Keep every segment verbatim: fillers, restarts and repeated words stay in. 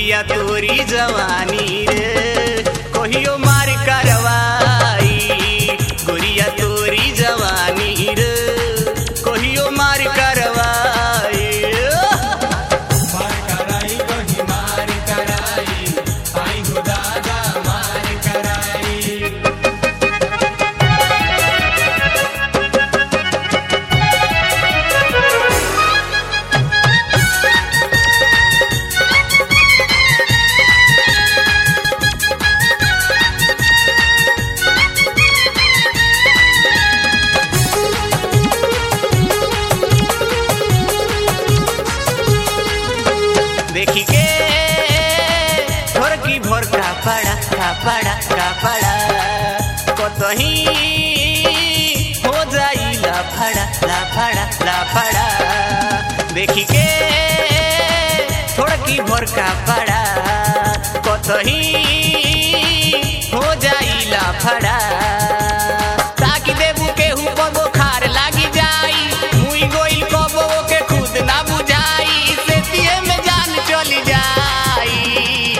गुड़िया तोरी जवानी रे कहियो मार करवाई। गुड़िया तोरी जवानी रे कहियो मार करवाई। मार कराई कहीं मार कराई आई हो दादा मार कराई। देखी के भोर की भोर का पड़ा का पड़ा का पड़ा कतही हो जाई लाफड़ा लाफड़ा लाफड़ा। देखी के भोर की भोर का पड़ा कतही हो जाई लाफड़ा। ताकि देबू केहू पगो खार लागी जाई मुई गोइल कबो के खुद ना बुझाई से दिए में जान चली जाई।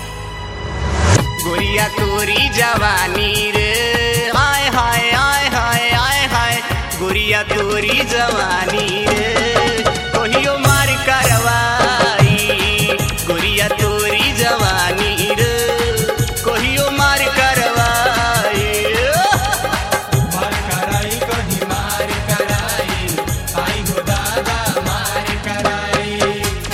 गुड़िया तोरी जवानी रे हाय हाय हाय हाय हाय हाय। गुड़िया तोरी जवानी रे कहियो मार करवाई। गुड़िया तोरी जवानी रे कहियो मार करवाई। मार कराई कहीं मार कराई आई हो दादा मार कराई।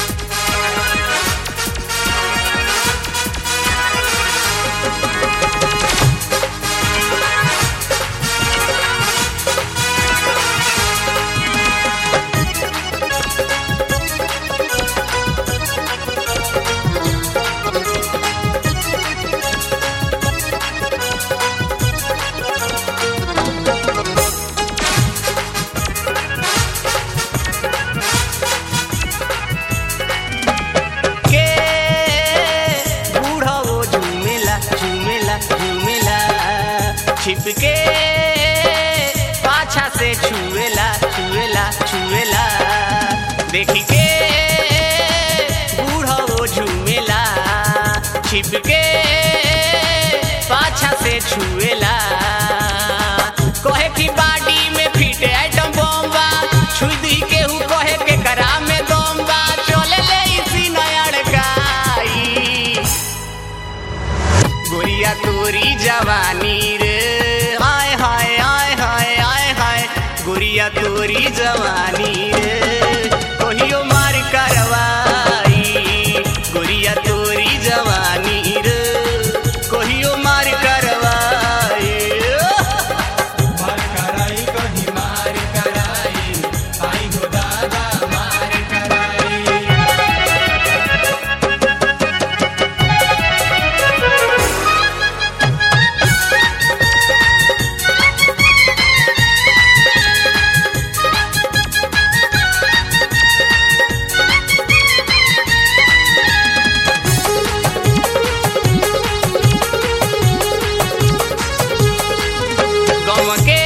के बूढ़ा वो झूमेला झूमेला झूमेला छिप के पाछा से छुएला छुएला छुएला। देखी के बूढ़ा वो झूमेला छिप के पाछा से छुएला। कहे की बाडी में फिट आइटम बम बा छुई दी केहू कहे के करा में दम बा चले ले इसी नयड़काई। गुड़िया तोरी जवानी रे हाय हाय हाय हाय हाय हाय। गुड़िया तोरी जवानी रे कहियो मार करवाई। गुड़िया तोरी जवानी रे कहियो मार करवाई। मार कराई कहीं मार कराई आई हो दादा मार कराई। गम के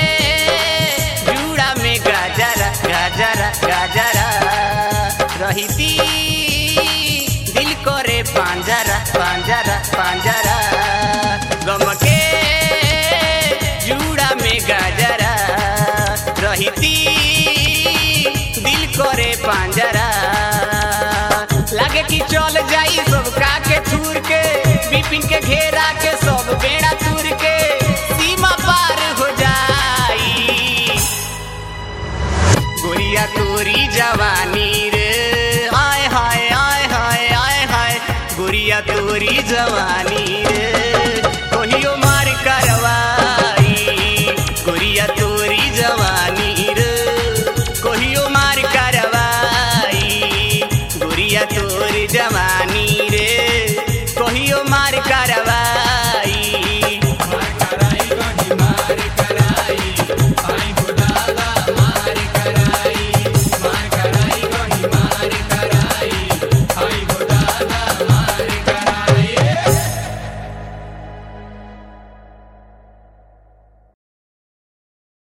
जूड़ा में गाजरा गाजरा गाजरा रहीती दिल करे पांजरा पांजरा पांजरा। गम के जूड़ा में गाजरा रहीती दिल करे पांजरा। लागे कि चल जाई सब का के थूर के बिपिन के घेरा के सब बेड़ा तूर के सीमा पार हो जाई। गुड़िया तोरी जवानी रे हाय हाय हाय हाय हाय हाय। गुड़िया तोरी जवानी